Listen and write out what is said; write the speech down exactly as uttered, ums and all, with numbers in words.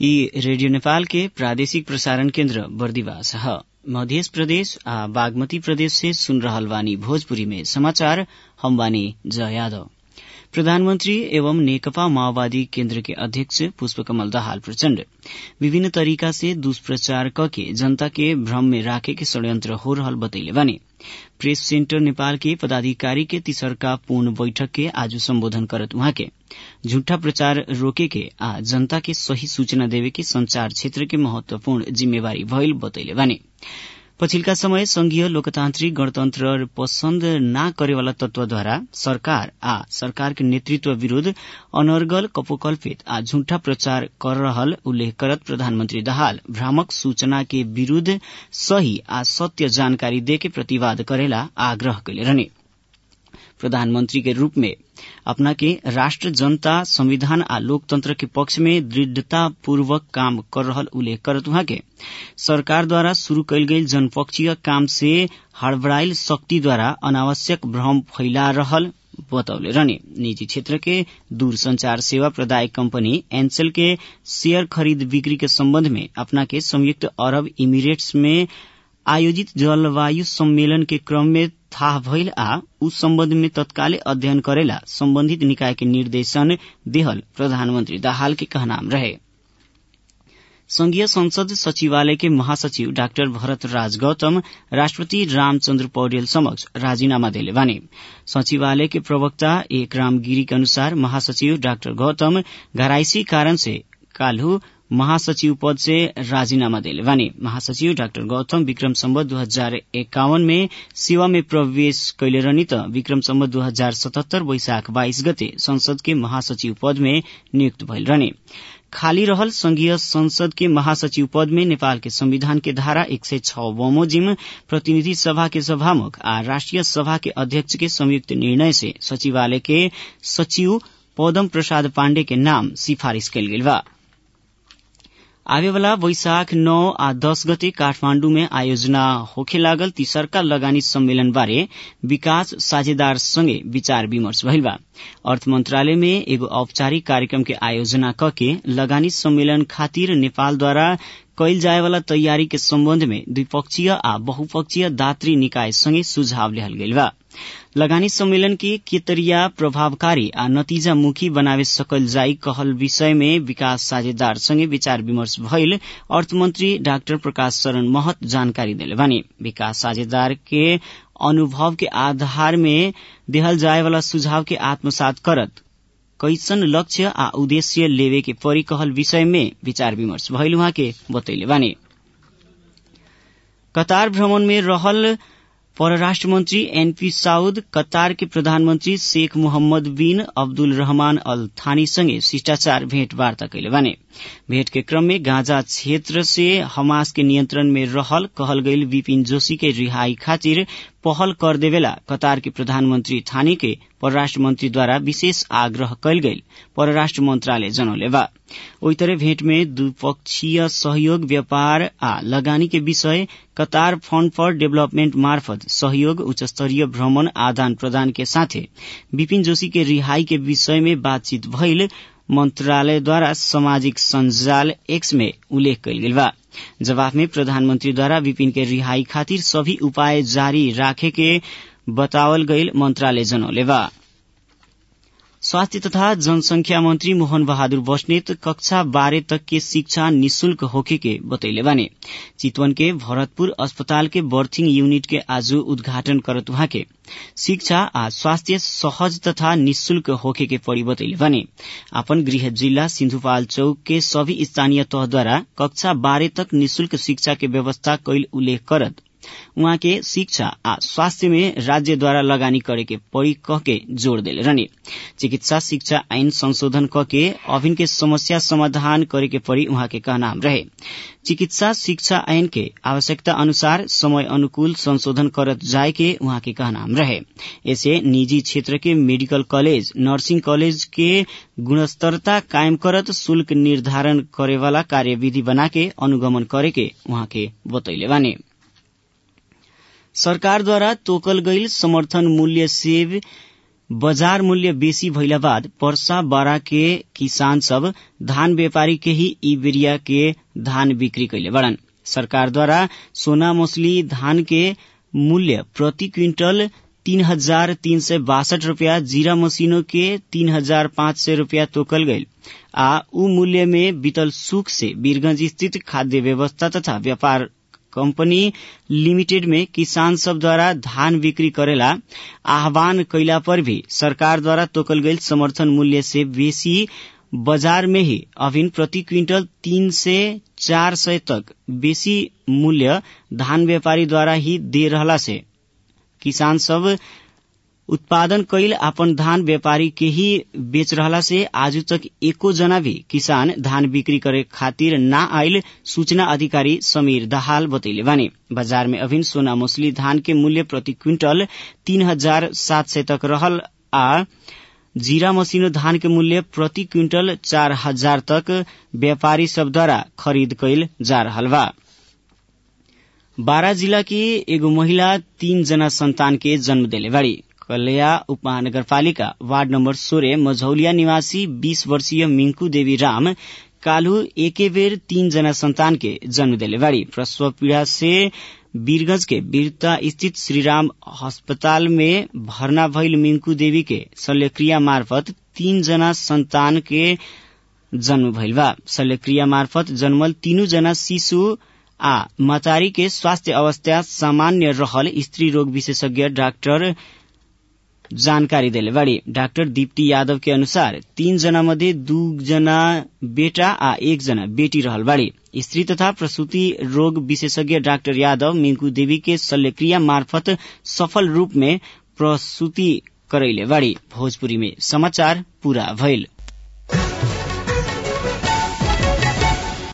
ई रेडियो नेपाल के प्रादेशिक प्रसारण केन्द्र बर्दिवास ह। मध्य प्रदेश आ बागमती प्रदेश से सुन रहल बानी भोजपुरी में समाचार। हम बानी जय यादव। प्रधानमंत्री एवं नेकपा माओवादी केन्द्र के अध्यक्ष पुष्पकमल दाहाल प्रचण्ड विभिन्न तरीका से दुष्प्रचार कके जनता के भ्रम में राखे के षड्यंत्र हो रहल बतैले बानी। प्रेस सेन्टर नेपाल के पदाधिकारी के तीसरका पूर्ण बैठक के आज संबोधन करत उहाँ के झूठा प्रचार रोके के आ जनता के सही सूचना देवे के संचार क्षेत्र के महत्वपूर्ण जिम्मेवारी भइल बतैले बानी। पछिल्का समय संघीय लोकतान्त्रिक गणतन्त्र पसन्द न करेवाला तत्वद्वारा सरकार आ सरकार के नेतृत्व विरूद्ध अनर्गल कपोकल्पित आ झूठा प्रचार कर रहल उल्लेख करत प्रधानमंत्री दाहाल भ्रामक सूचना के विरूद्ध सही आ सत्य जानकारी देके प्रतिवाद करेला आग्रह कैले रहने। प्रधानमंत्री के रूप में अपना के राष्ट्र जनता संविधान आ लोकतंत्र के पक्ष में दृढ़तापूर्वक काम कर रहल उल्लेख करत उहाँ के सरकार द्वारा शुरू कैल गई जनपक्षीय काम से हड़बड़ाइल शक्ति द्वारा अनावश्यक भ्रम फैला रहल बतौले रहने। निजी क्षेत्र के दूरसंचार सेवा प्रदायक कंपनी एनसेल के शेयर खरीद बिक्री के संबंध में अपना के संयुक्त अरब इमिरेट्स में आयोजित जलवायु सम्मेलन के क्रम में थाह भइल आ उस संबंध में तत्काले अध्ययन करेला संबंधित निकाय के निर्देशन देहल प्रधानमंत्री दाहाल के कहनाम रहे। संघीय संसद सचिवालय के महासचिव डाक्टर भरत राज गौतम राष्ट्रपति रामचंद्र पौडेल समक्ष राजीनामा देले बानी। सचिवालय के प्रवक्ता एक राम गिरी के अनुसार महासचिव डाक्टर गौतम घराइसी कारण से काल्हु महासचिव पद से राजीनामा देले बानी। महासचिव डाक्टर गौतम विक्रम संवत दो हजार इक्यावन में सेवा में प्रवेश कैले रहनी त विक्रम संवत दो हजार सतहत्तर वैशाख बाईस गते संसद के महासचिव पद में नियुक्त भइल रहने। खाली रहल संघीय संसद के महासचिव पद में नेपाल के संविधान के धारा एक सय छ बमोजिम प्रतिनिधि सभा के सभामुख आ राष्ट्रिय सभा के अध्यक्ष के संयुक्त निर्णय से सचिवालय के सचिव पदम प्रसाद पाण्डे के नाम सिफारिश कैल गेल बा। आवेवाला वैशाख नौ आ दस गते काठमाण्डु में आयोजना होखे लागल तीसरका लगानी सम्मेलन बारे विकास साझेदार संगे विचार विमर्श भइल बा। अर्थ मंत्रालय में एगो औपचारिक कार्यक्रम के आयोजना कके लगानी सम्मेलन खातिर नेपालद्वारा कैल जाएवाला तैयारी के सम्बन्ध में द्विपक्षीय आ बहुपक्षीय दात्री निकाय संगे सुझाव लेहल गेल बा। लगानी सम्मेलन के के तरिया प्रभावकारी आ नतीजामुखी बनावे सकल जाई कहल विषय में विकास साझेदार संगे विचार विमर्श भइल अर्थमन्त्री डाक्टर प्रकाश शरण महत जानकारी देले बानी। विकास साझेदार के अनुभव के आधार में देहल जाएवाला सुझाव के आत्मसात करत कैसन लक्ष्य आ उद्देश्य लेवे के परी कहल विषय में विचार विमर्श भइल उहाँ के बतैले बानी। कतार भ्रमण में रहल परराष्ट्र मंत्री एनपी साउद कतार के प्रधानमंत्री शेख मोहम्मद बिन अब्दुल रहमान अल थानी संगे शिष्टाचार भेंटवार्ता कैले बाने। भेंट के क्रम में गांजा क्षेत्र से हमास के नियंत्रण में रहल कहल गईल विपिन जोशी के रिहाई खातिर पहल कर देवेला कतार के प्रधानमंत्री थानी के परराष्ट्र मंत्री द्वारा विशेष आग्रह कैल गईल परराष्ट्र मंत्रालय जनौले बा। ओई तरह भेंट में द्विपक्षीय सहयोग व्यापार आ लगानी के विषय कतार फंड फॉर डेवलपमेंट मार्फत सहयोग उच्च स्तरीय भ्रमण आदान प्रदान के साथे विपिन जोशी के रिहाई के विषय में बातचीत भइल मंत्रालय द्वारा सामाजिक संजाल एक्स में उल्लेख कैल गेल बा। जवाब में प्रधानमंत्री द्वारा विपिन के रिहाई खातिर सभी उपाय जारी राखे के बतावल गईल मंत्रालय जनौले बा। स्वास्थ्य तथा जनसंख्या मंत्री मोहन बहादुर बस्नेत कक्षा बारह तक के शिक्षा निशुल्क होखे के बतैले बाने। चितवन के भरतपुर अस्पताल के बर्थिंग यूनिट के आज उद्घाटन करत उहाँ के शिक्षा आ स्वास्थ्य सहज तथा निशुल्क होखे के पड़ी बतैले बाने। अपन गृह जिला सिन्धुपाल्चोक के सभी स्थानीय तह द्वारा कक्षा बारह तक निशुल्क शिक्षा के व्यवस्था कैल उल्लेख करत उहाँ के शिक्षा आ स्वास्थ्य में राज्य द्वारा लगानी करे के पड़ी कह के जोड़ देले रहने। चिकित्सा शिक्षा ऐन संशोधन क के अभिन के समस्या समाधान करे के पड़ी उहाँ के कहनाम रहे। चिकित्सा शिक्षा ऐन के आवश्यकता अनुसार समय अनुकूल संशोधन करत जाए के उहाँ के कहनाम रहे। ऐसे निजी क्षेत्र के मेडिकल कॉलेज नर्सिंग कॉलेज के गुणस्तरता कायम करत शुल्क निर्धारण करे वाला कार्यविधि बना के अनुगमन करे के उहाँ के बतैले बाने। सरकार द्वारा तोकल गईल समर्थन मूल्य सेब बाजार मूल्य बेसी भइला बाद पर्सा बारा के किसान सब धान व्यापारी के ही ई बेरिया के धान बिक्री कैले बड़न। सरकारद्वारा सोना मसली धान के मूल्य प्रति क्विंटल तीन हजार तीन सय बासठ रूपया, जीरा मशीनों के तीन हजार पाँच सय रूपया तोकल गईल आ उ मूल्य में बीतल सुख से वीरगंज स्थित खाद्य व्यवस्था तथा व्यापार कंपनी लिमिटेड में किसान सब द्वारा धान बिक्री करेला आह्वान कैला पर भी सरकार द्वारा तोकल गईल समर्थन मूल्य से बेसी बाजार में ही अभिन प्रति क्विंटल तीन से चार सय तक बेसी मूल्य धान व्यापारी द्वारा ही दे रहला से किसान सब उत्पादन कैल अपन धान व्यापारी के ही बेच रहला से आज तक एको जना भी किसान धान बिक्री करे खातिर ना आइल सूचना अधिकारी समीर दाहाल बतैले बानी। बाजार में अभिन सोना मसली धान के मूल्य प्रति क्विंटल तीन हजार सात सय तक रहल आ जीरा मशीनो धान के मूल्य प्रति क्विंटल चार हजार तक व्यापारी सब द्वारा खरीद कैल जा रहल बा। बारा जिला की एगो महिला तीन जना संतान के जन्म देले बाड़ी। कलया उपमहानगरपालिका वार्ड नंबर सोलह मझौलिया निवासी बीस वर्षीय मिंकू देवी राम कालू एके बेर तीन जना संतान के जन्म देले बाड़ी। प्रसव पीड़ा से वीरगंज के वीरता स्थित श्रीराम अस्पताल में भर्ना भइल मिंकू देवी के शल्यक्रिया मार्फत तीन जना संतान के जन्म भइल बा। शल्यक्रिया मार्फत जन्मल तीनू जना शिशु आ मतारी के स्वास्थ्य अवस्था सामान्य रहल स्त्री रोग विशेषज्ञ डाक्टर जानकारी देले बाड़ी। डाक्टर दीप्ति यादव के अनुसार तीन जना मध्ये दू जना बेटा आ एक जना बेटी रहल बाड़ी। स्त्री तथा प्रसूति रोग विशेषज्ञ डाक्टर यादव मिंकू देवी के शल्यक्रिया मार्फत सफल रूप में प्रसूति करैले बाड़ी। भोजपुरी में समाचार पूरा भइल।